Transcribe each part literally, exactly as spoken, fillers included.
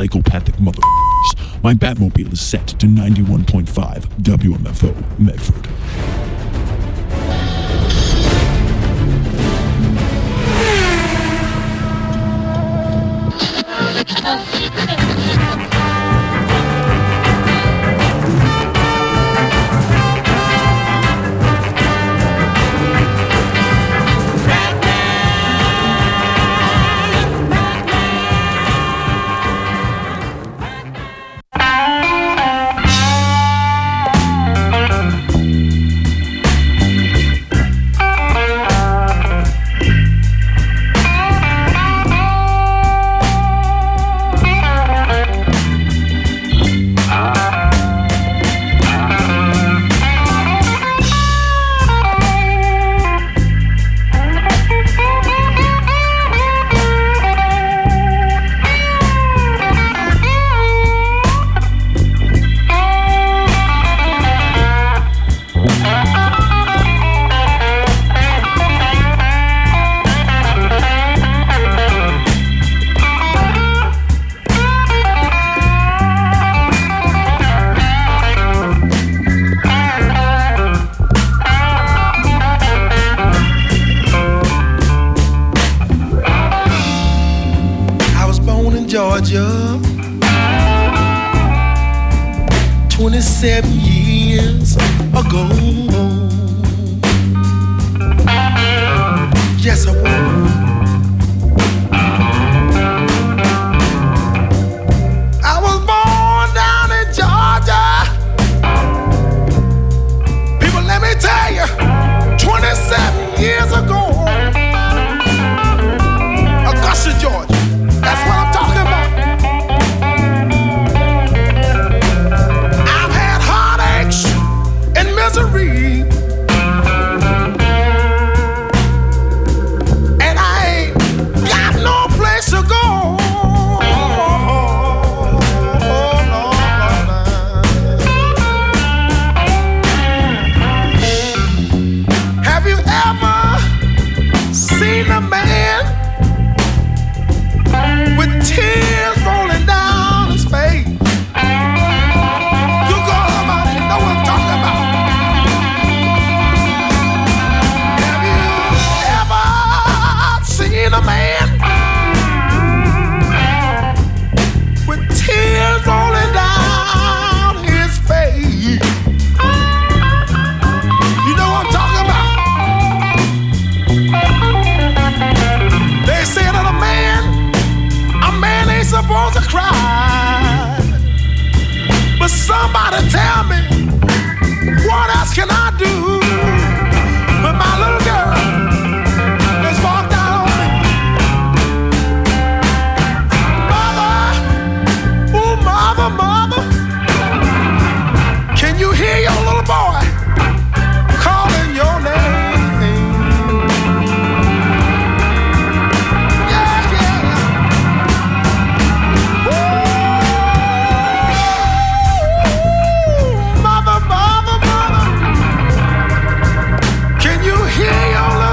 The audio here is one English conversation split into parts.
psychopathic mother. My Batmobile is set to ninety-one point five W M F O Medford. Georgia, twenty-seven years ago. Yes, I was. I was born down in Georgia. People, let me tell you, twenty-seven years ago, Augusta, Georgia. That's what I'm talking about. I've had heartaches and misery, and I ain't got no place to go. Have you ever seen a man with tears rolling down his face? You go home out and know what I'm talking about. Have you ever seen a man with tears rolling down his face? You know what I'm talking about. They say that a man A man ain't supposed to cry, but somebody tell me, what else can I do when my little girl has walked out on me? Mother, ooh, mother, mother, can you hear your little boy calling your name? Can you hear your love?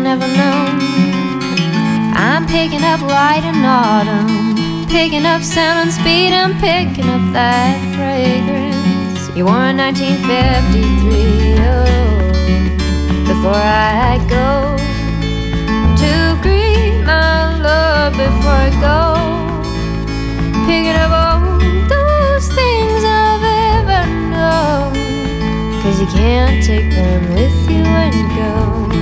never known. I'm picking up light in autumn, picking up sound and speed. I'm picking up that fragrance you wore in nineteen fifty-three. Oh, before I go to greet my love, before I go picking up all those things I've ever known, 'cause you can't take them with you when you go.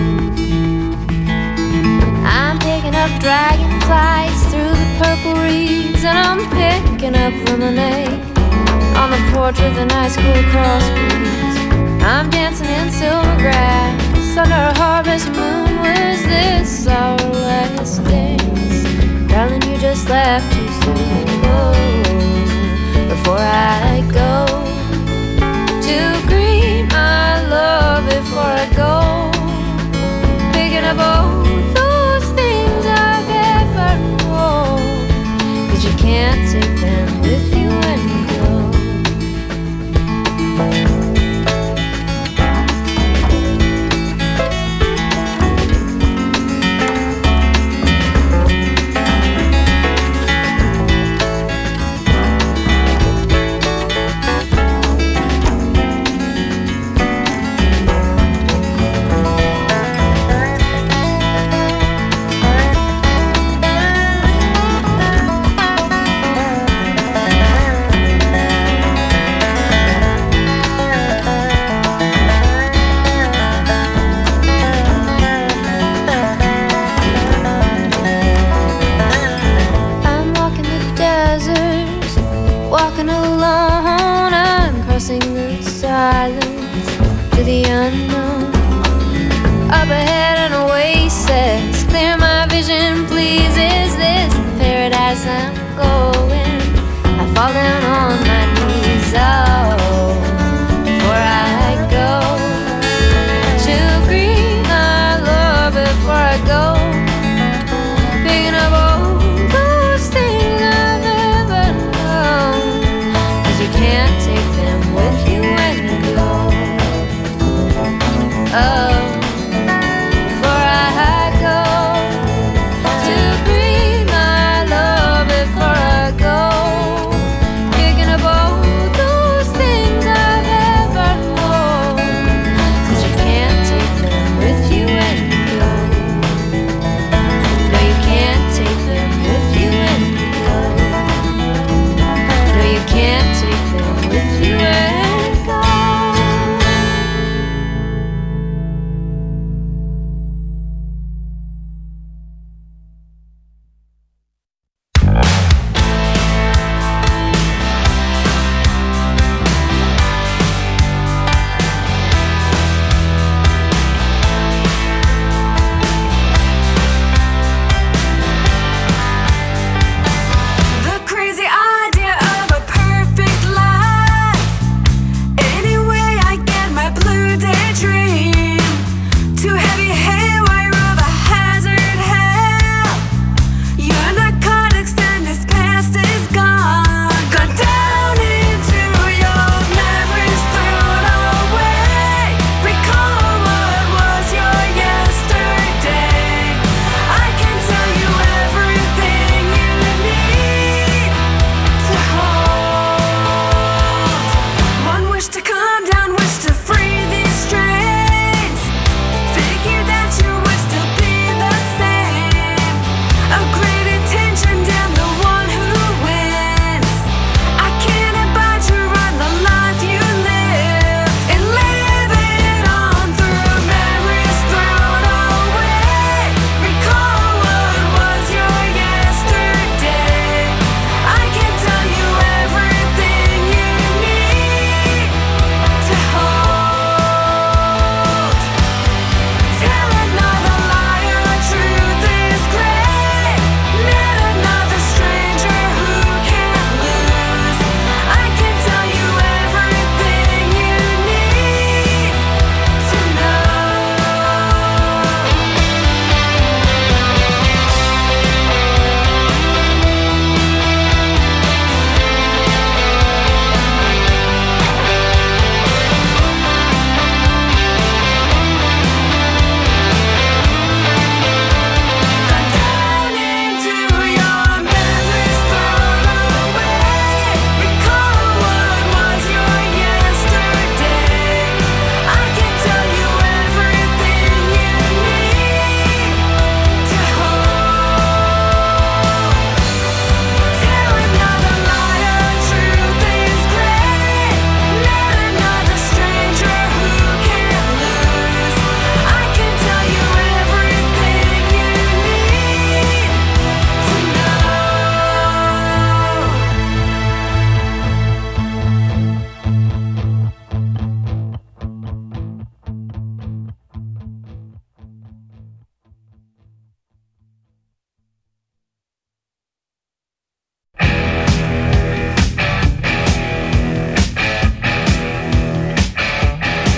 I'm picking up dragonflies through the purple reeds, and I'm picking up lemonade on the porch with a nice cool cross breeze. I'm dancing in silver grass under a harvest moon. Was this our last dance? Darling, you just left too soon. Oh, before I go to greet my love, before I go picking up all those things I've ever known, 'cause you can't take them with you when you go.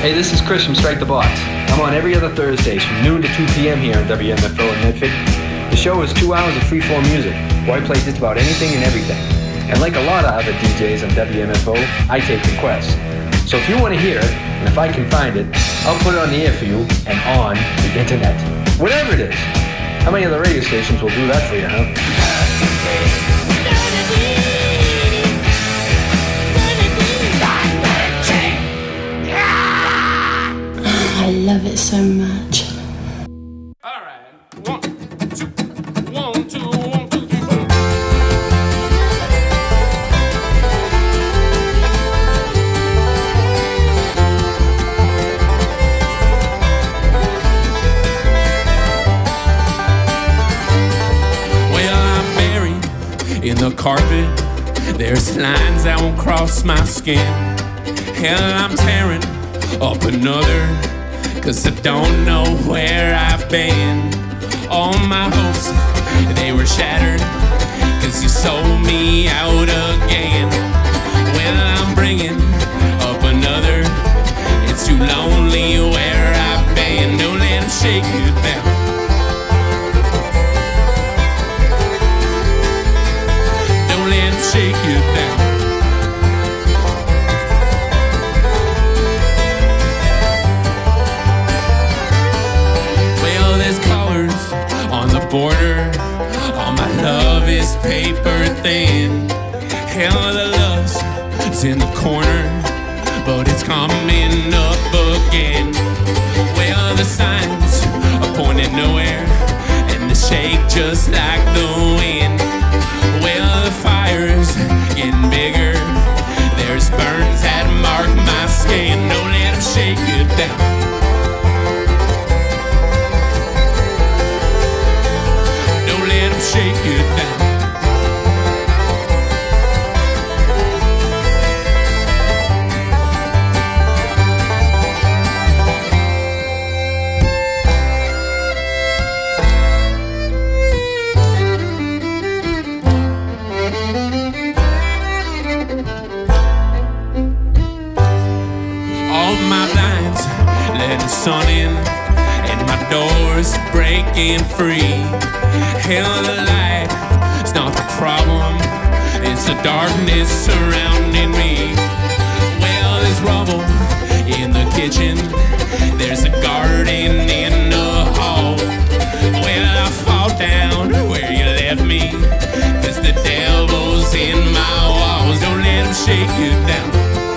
Hey, this is Chris from Strike the Box. I'm on every other Thursdays from noon to two p.m. here on W M F O in Medford. The show is two hours of free-form music, where I play just about anything and everything. And like a lot of other D Js on W M F O, I take requests. So if you want to hear it, and if I can find it, I'll put it on the air for you and on the internet. Whatever it is. How many other radio stations will do that for you, huh? I love it so much. All right. One, two, one, two, one, two, three, four. Well, I'm buried in the carpet. There's lines that won't cross my skin. Hell, I'm tearing up another, 'cause I don't know where I've been. All my hopes, they were shattered, 'cause you sold me out again. Well, I'm bringing up another. It's too lonely where I've been. Don't let them shake you down. Don't let them shake you down. Border, all my love is paper thin. Hell, the lust is in the corner, but it's coming up again. Well, the signs are pointing nowhere, and they shake just like the wind. Well, the fire's getting bigger. There's burns that mark my skin. Don't let them shake you down. Shake you down. All my blinds let the sun in, and my doors breaking free. Hell, the light, it's not the problem, it's the darkness surrounding me. Well, there's rubble in the kitchen, there's a garden in the hall. Well, I fall down where you left me, 'cause the devil's in my walls. Don't let him shake you down.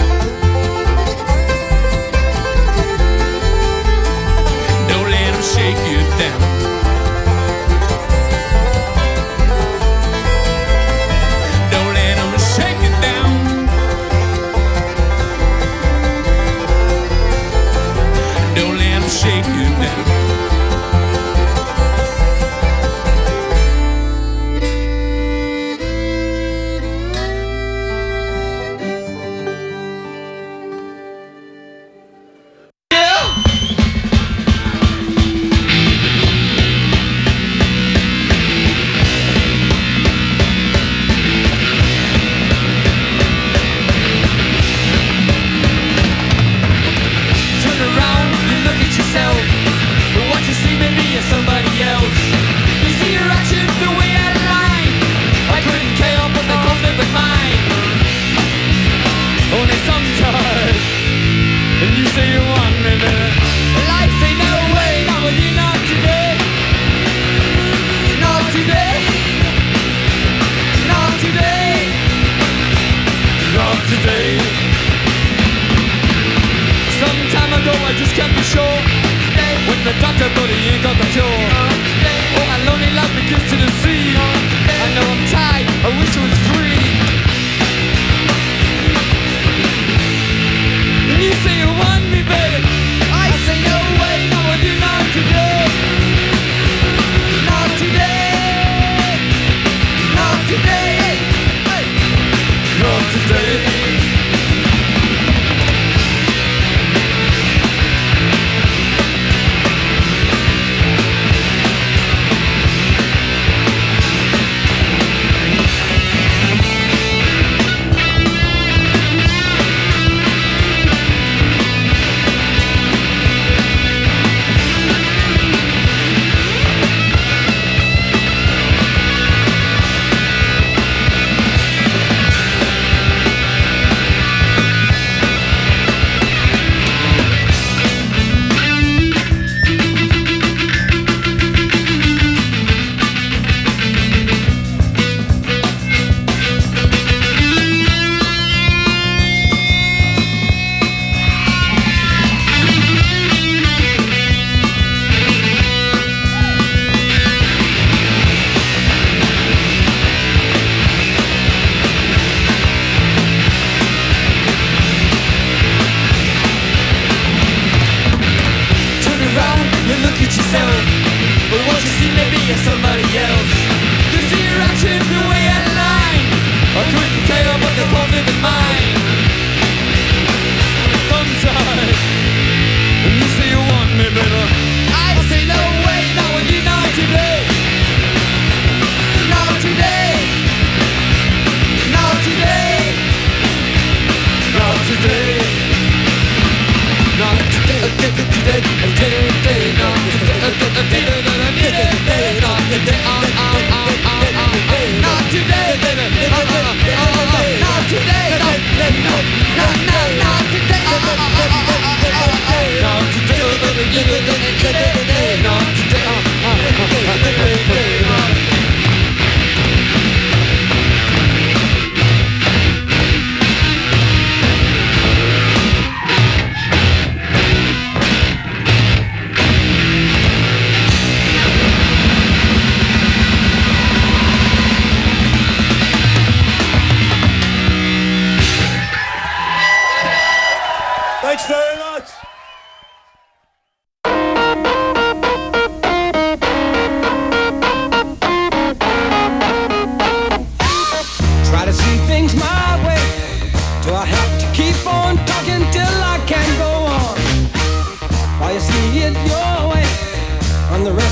Don't let him shake you down. Shake you down.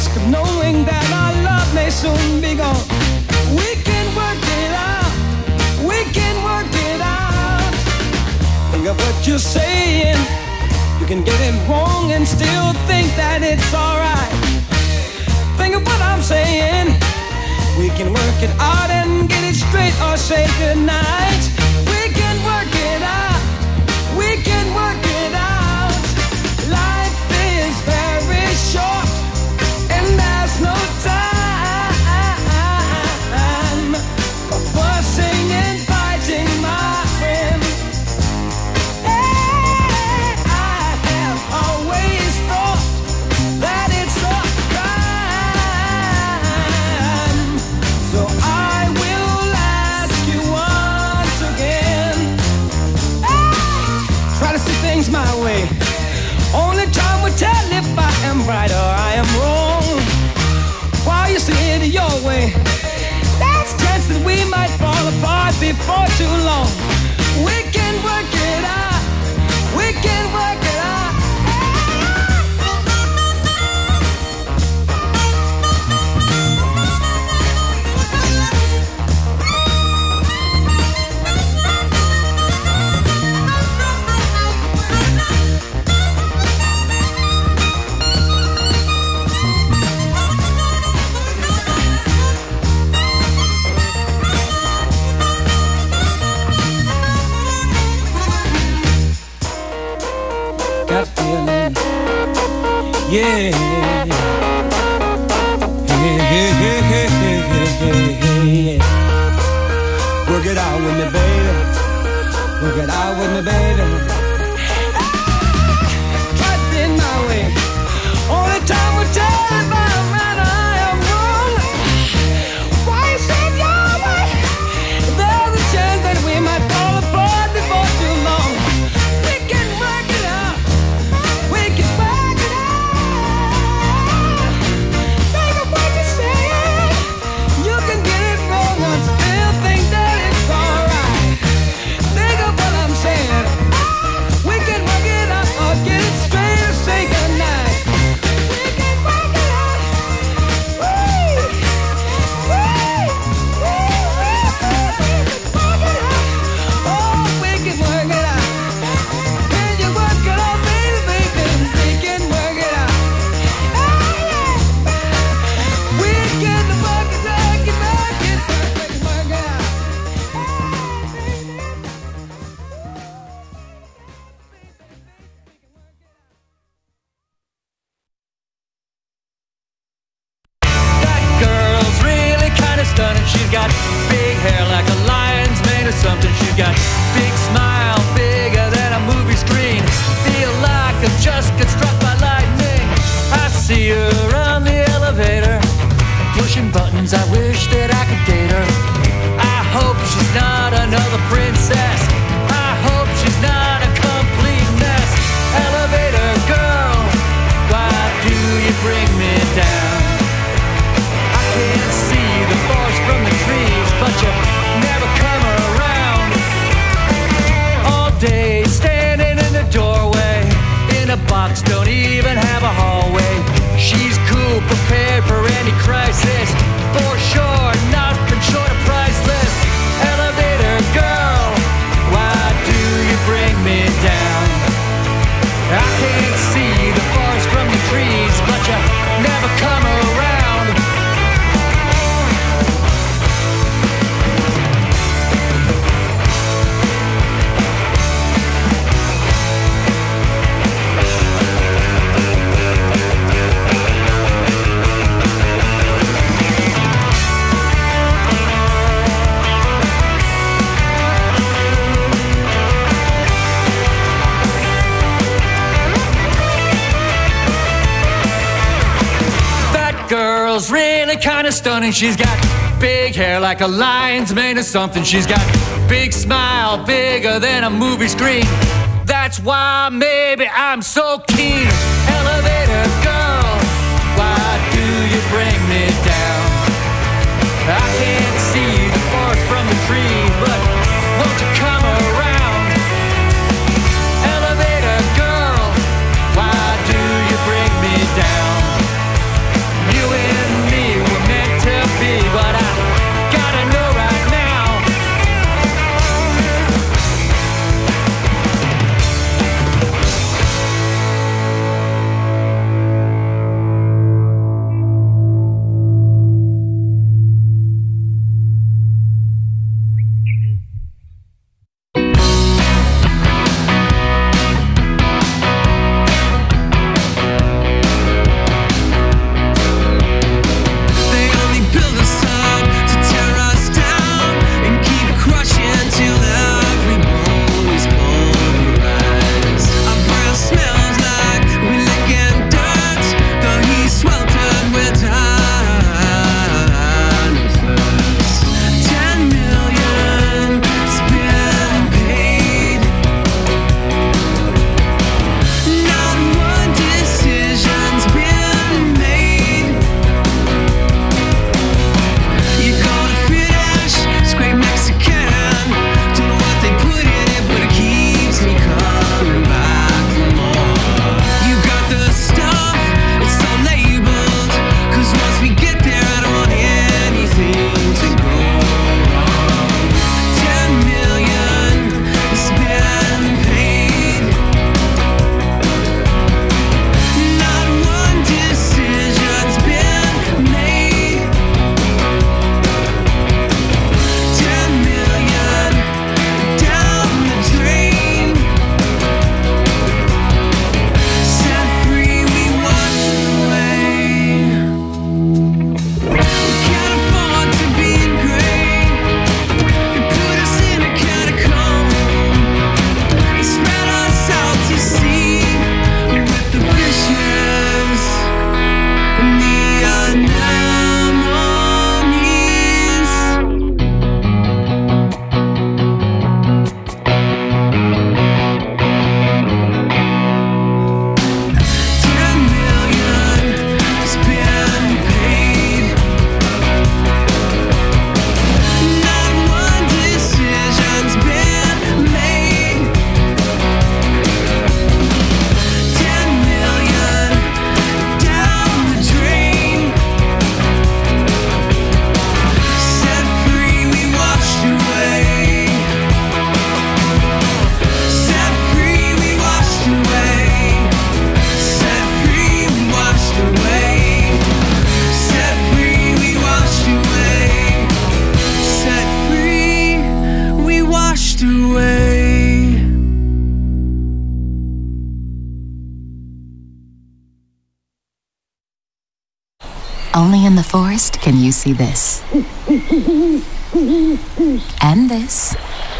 risk of knowing that our love may soon be gone. We can work it out, we can work it out. Think of what you're saying. You can get it wrong and still think that it's alright. Think of what I'm saying. We can work it out and get it straight or say goodnight. We can work it out, we can work it out. Life is very short and there's no time for fussing and fighting, my friend. Hey, I have always thought that it's a crime. So I will ask you once again. Hey, try to see things my way. Only time will tell if I am right or I am wrong. While you see it your way, there's a chance that we might fall apart before too long. We can work it out, we can work it out. Got a feeling, yeah, yeah, yeah, yeah, yeah, yeah. Work it out with me, baby. Work it out with me, baby. Try it in my way. Only time will tell if I'm right or I am wrong. Why you said your way? There's a chance that we might fall apart before too long. We can work it out. We can work it out. Think of what you're saying. You can get it wrong and still think that it's alright. Think of what I'm saying. We can work it out or get it straight or say goodnight. We can work it out. Woo! Woo! Woo! We can work it out. Oh, we can work it out. Can you work it out, baby, baby? We can work it out. Oh, yeah. We can work it, work it, work it, work it, work it out. That girl's really kinda stunning. She's got big hair like a lion's mane or something. She's got big smile, bigger than a movie screen. Feel like I've just got struck by lightning. I see her on the elevator, pushing buttons. I wish that I could date her. I hope she's not another princess. I hope she's not a complete mess. Elevator girl, why do you bring me down? I can't see the forest from the trees, but you never come around. All day standing in the doorway, in a box, don't even have a hallway. She's cool, prepared for any crisis. For sure, nothing short of priceless. Elevator girl, why do you bring me down? I can't see the forest from the trees, but you never come around. Girl's really kinda stunning. She's got big hair like a lion's mane or something. She's got big smile, bigger than a movie screen. That's why maybe I'm so keen. Elevator girl, why do you bring me down? I can't see the forest from the tree, but won't you come around? Elevator girl, why do you bring me down? You Only in the forest can you see this. And this.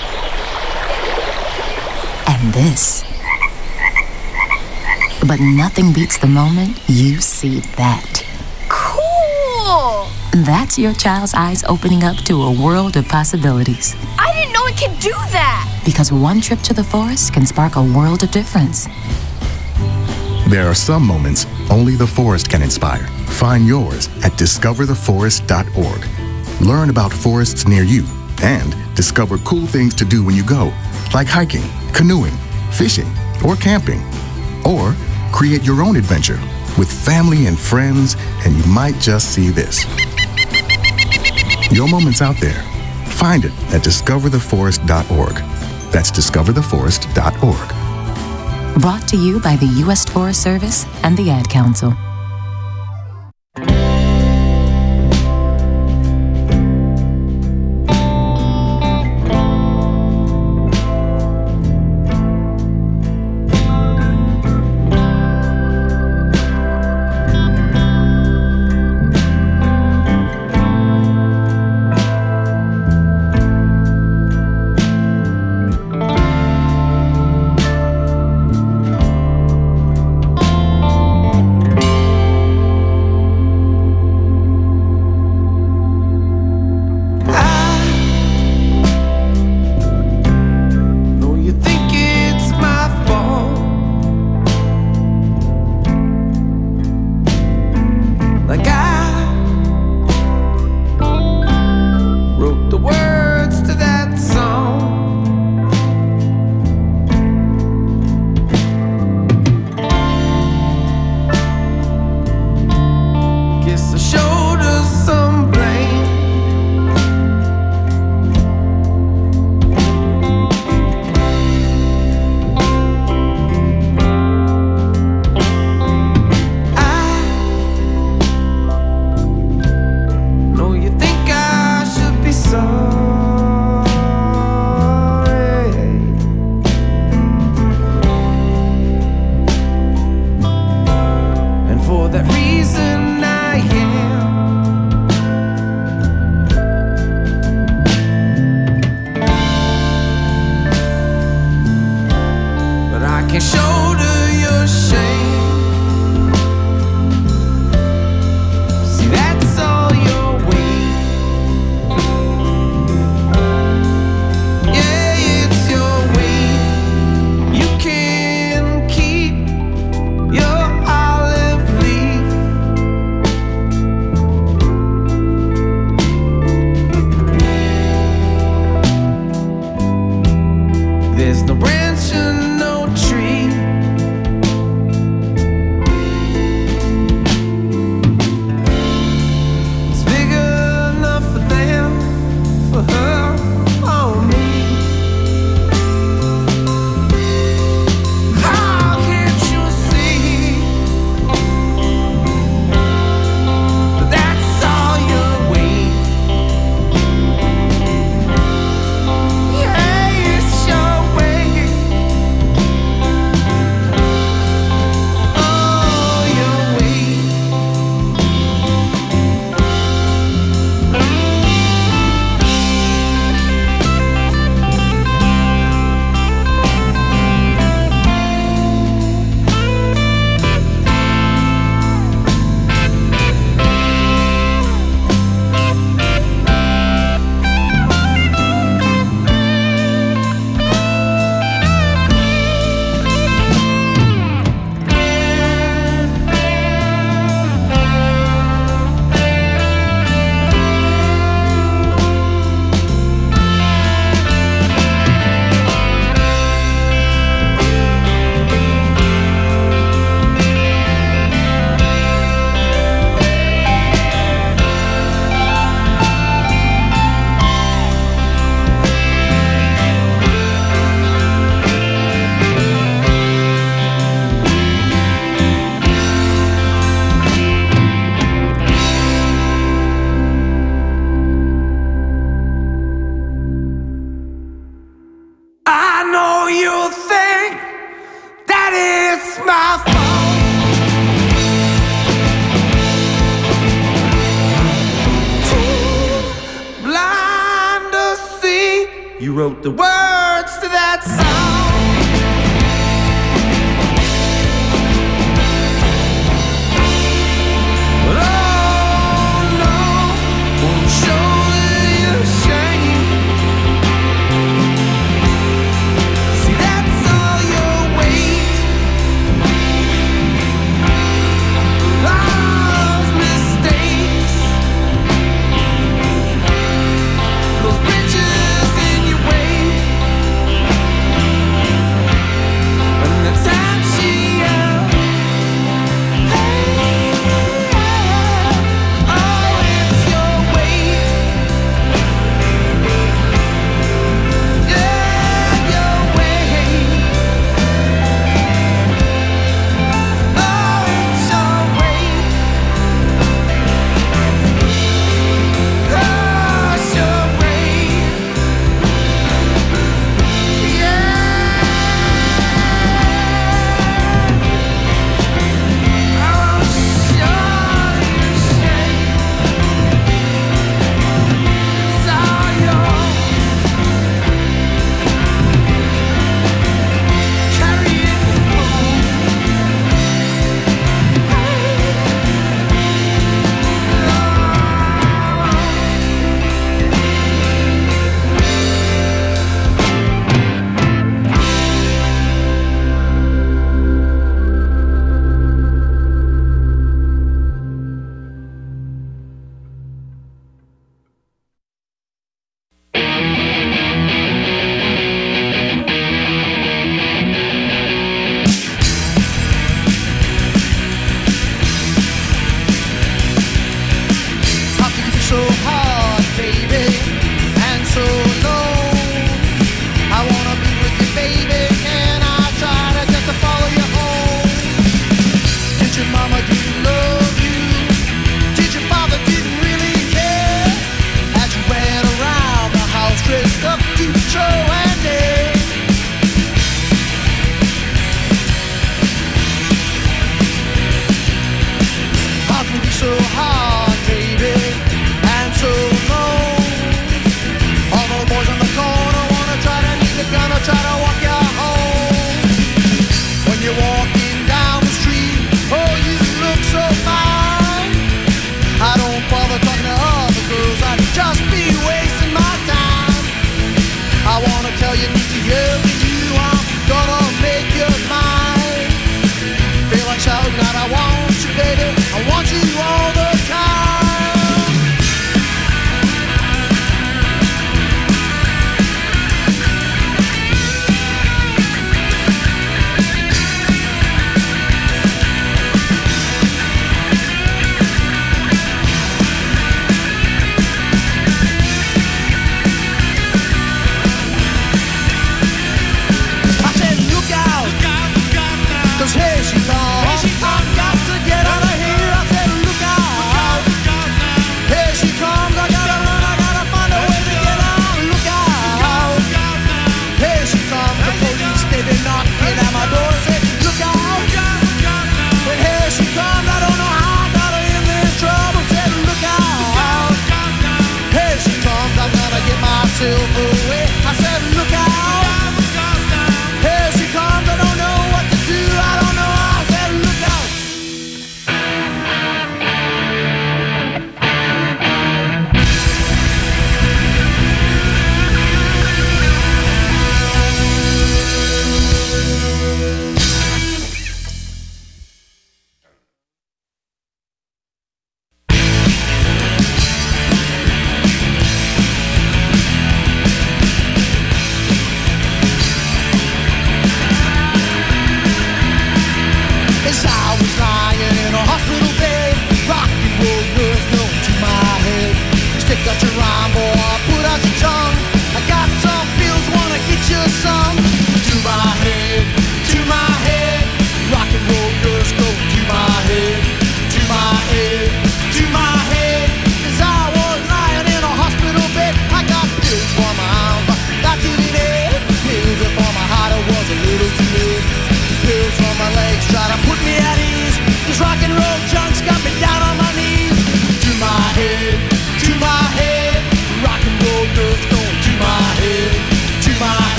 And this. But nothing beats the moment you see that. Cool! That's your child's eyes opening up to a world of possibilities. I didn't know it could do that! Because one trip to the forest can spark a world of difference. There are some moments only the forest can inspire. Find yours at discover the forest dot org. Learn about forests near you and discover cool things to do when you go, like hiking, canoeing, fishing, or camping. Or create your own adventure with family and friends, and you might just see this. Your moment's out there. Find it at discover the forest dot org. That's discover the forest dot org. Brought to you by the U S Forest Service and the Ad Council. wrote the words to that song. But oh no, won't shoulder your shame. See, that's all your weight. Love's mistakes, those bridges in your way.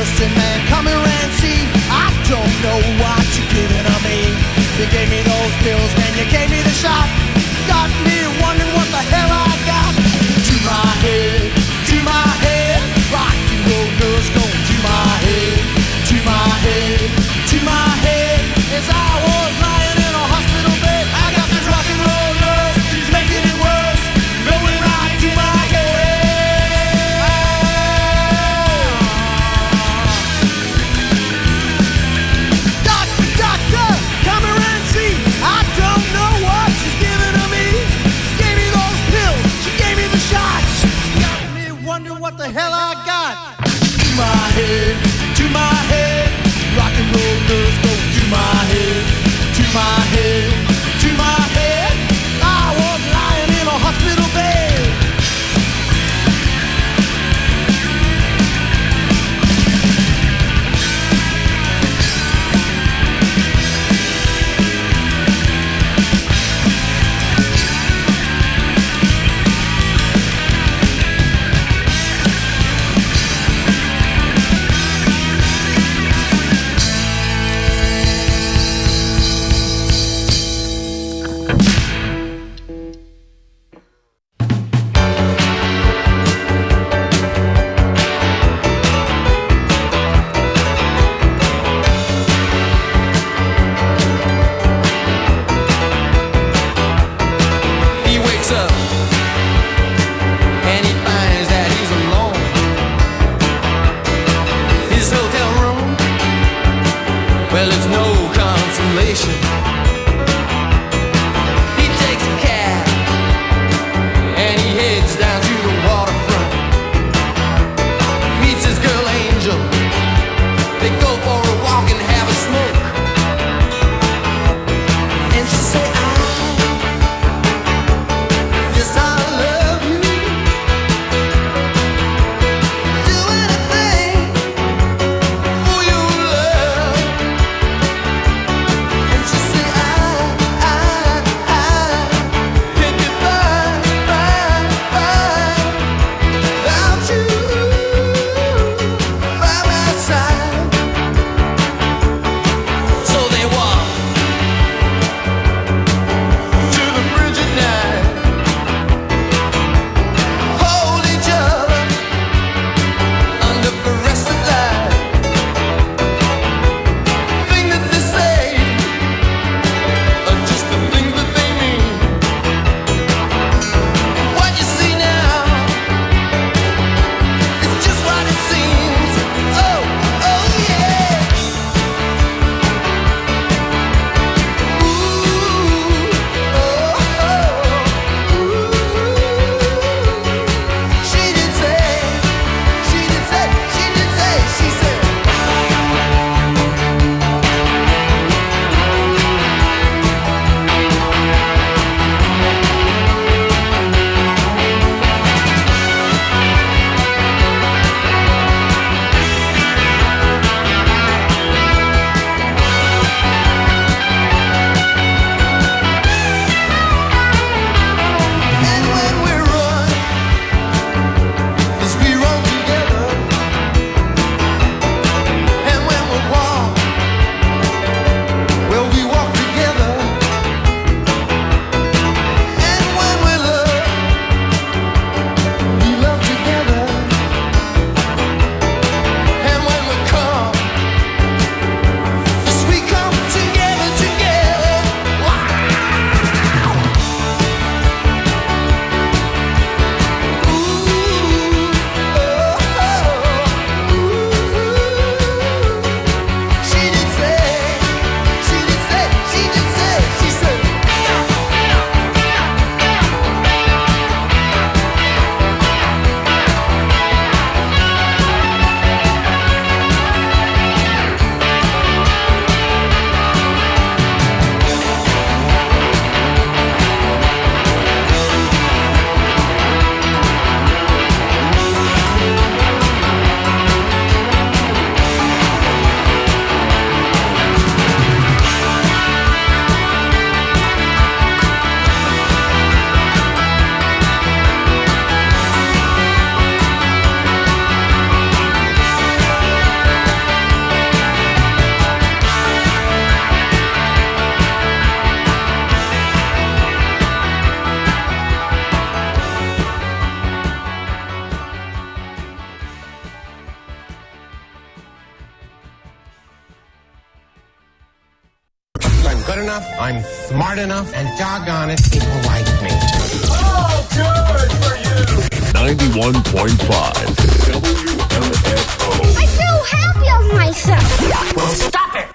medicine man, come here and see. I don't know what you're giving to me. You gave me those pills, man, you gave me the shot. Got me wondering what the hell I got. To my head, to my head, rock and roll nurse going to my head, to my head, to my head. As I was lying in a hospital bed, I got this rock and roll nurse, she's making it worse, going right to my head. Doctor, doctor, come here and see. I don't know what she's giving to me. Gave me those pills, she gave me the shots. Got me wondering what the hell I got. To my head, to my head, rock and roll nurse go to my head, to my head, to my head. I was lying in a hospital bed. good enough, I'm smart enough, and doggone it, people like me. Oh, good for you. ninety-one point five W M F O. I feel happy of myself. Well, stop it.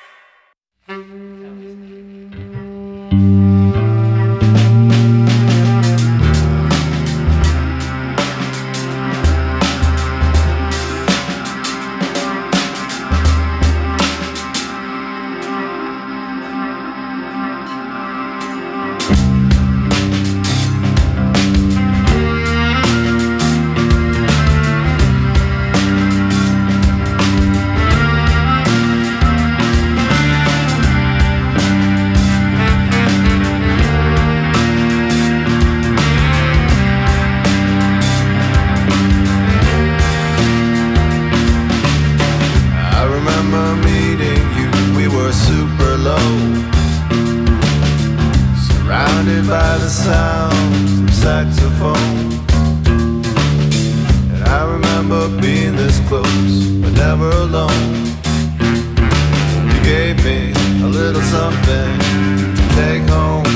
By the sounds of saxophone, and I remember being this close, but never alone. You gave me a little something to take home.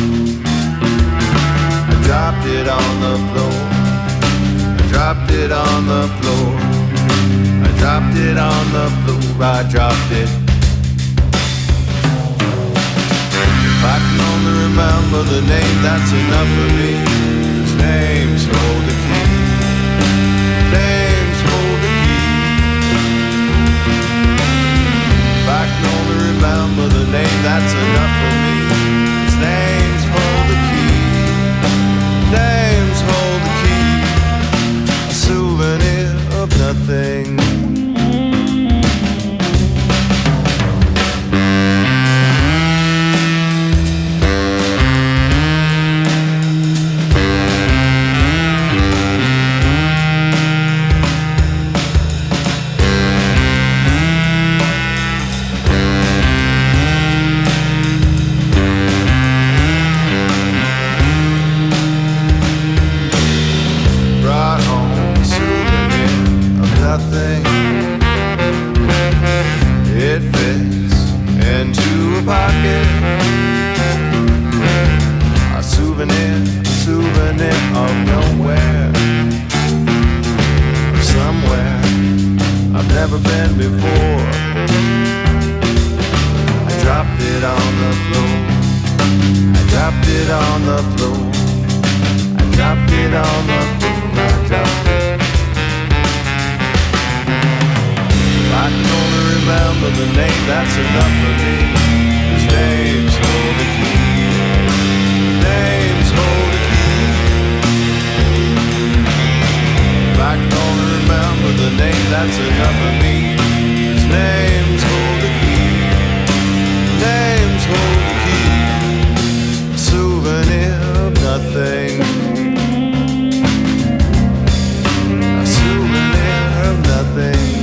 I dropped it on the floor. I dropped it on the floor. I dropped it on the floor. I dropped it. If I can only remember the name, that's enough for me. His name's hold the key. Name's hold the key. If I can only remember the name, that's enough for me. His name's hold the key. Name's hold the key. A souvenir of nothing. It fits into a pocket. A souvenir, a souvenir of nowhere, somewhere I've never been before. I dropped it on the floor. I dropped it on the floor. I dropped it on the floor. I dropped it. I can only remember the name, that's enough for me. His name's hold the key. Name's hold the key. If I can only remember the name, that's enough for me. His name's hold the key. Name's hold the key. A souvenir of nothing. A souvenir of nothing.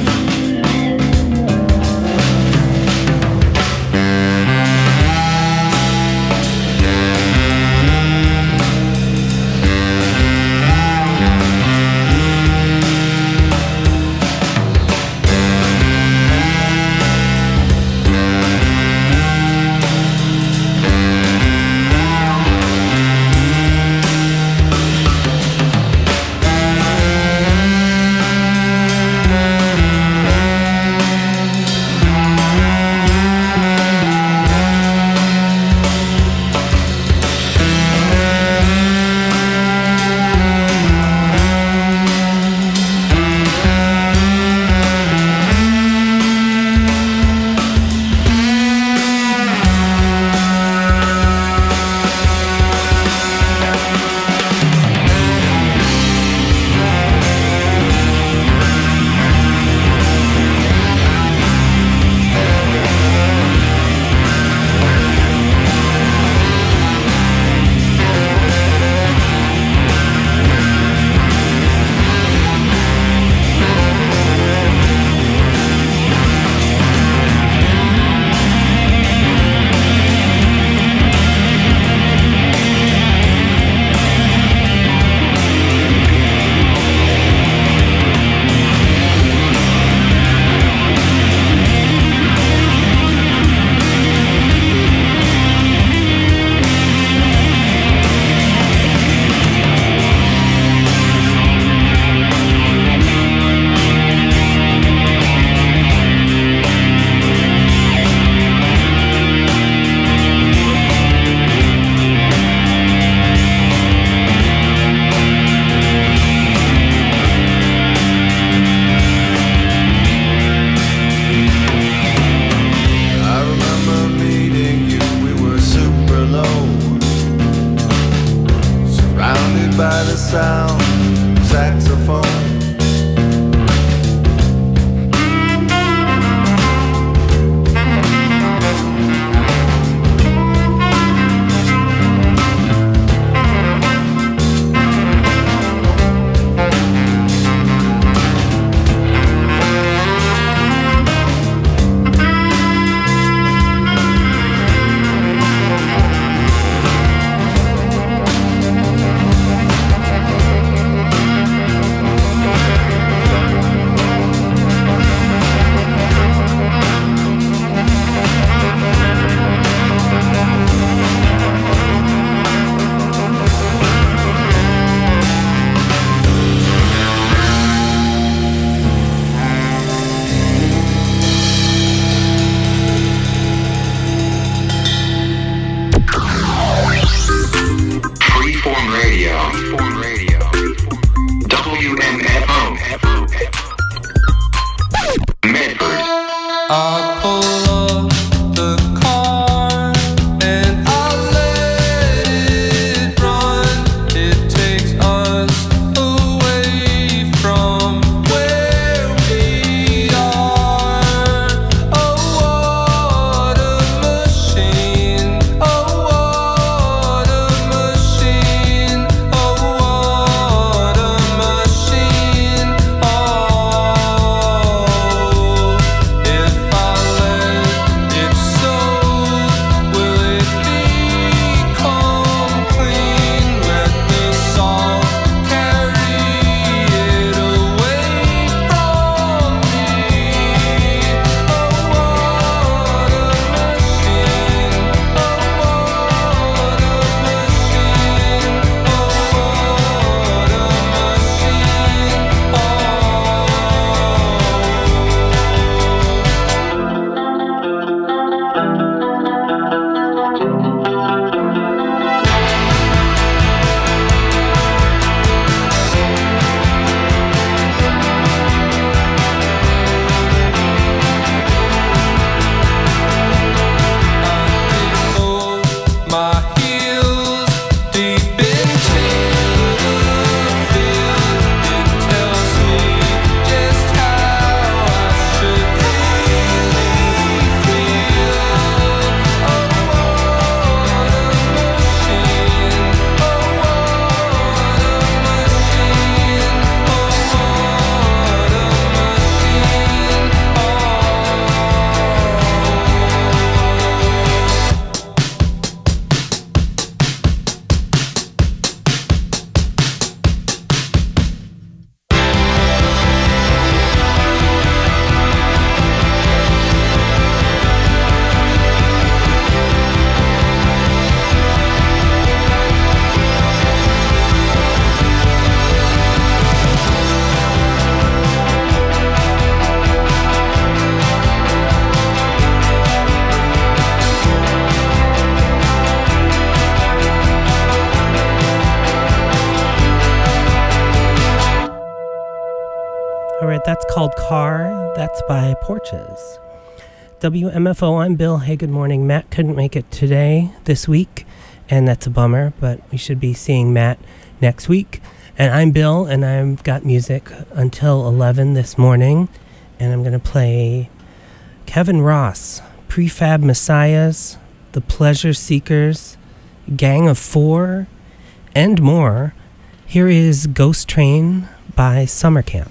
All right, that's called Car. That's by Porches. W M F O, I'm Bill. Hey, good morning. Matt couldn't make it today, this week, and that's a bummer, but we should be seeing Matt next week. And I'm Bill, and I've got music until eleven this morning, and I'm going to play Kevin Ross, Prefab Messiahs, The Pleasure Seekers, Gang of Four, and more. Here is Ghost Train by Summer Camp.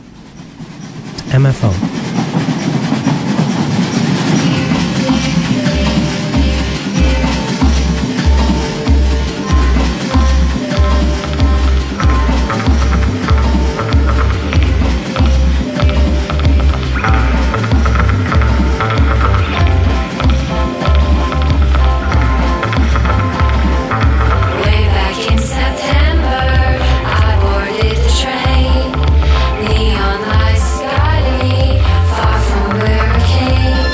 M F O. Neon lights guiding me far from where I came.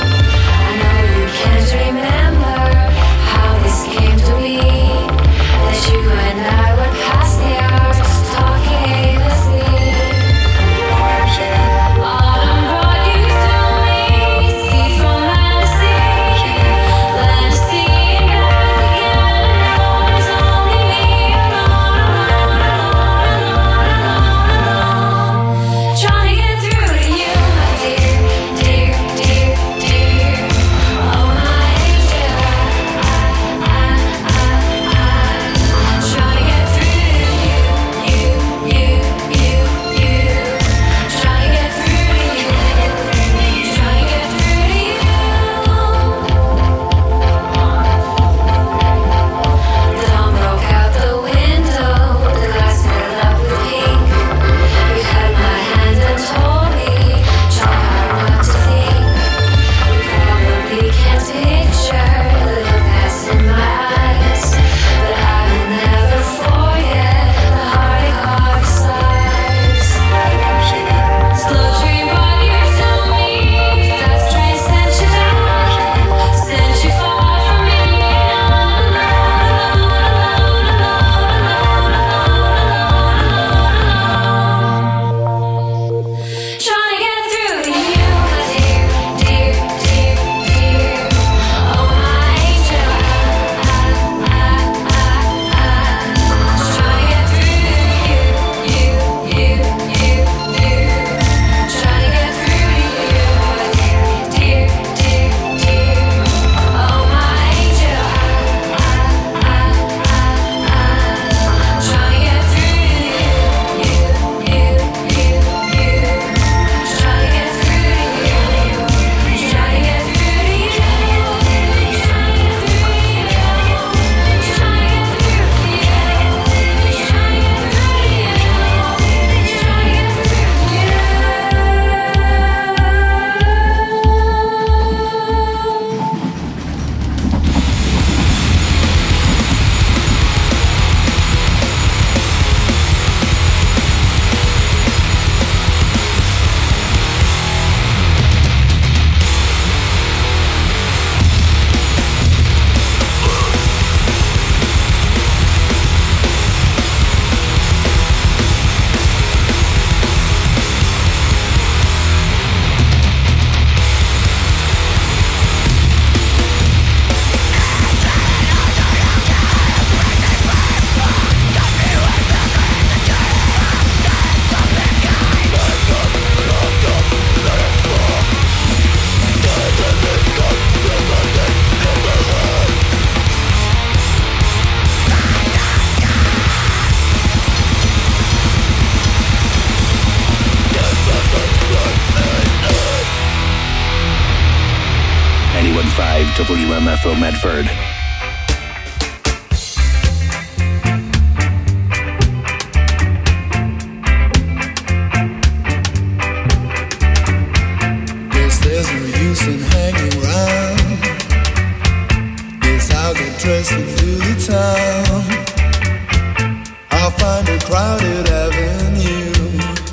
W M F O Medford.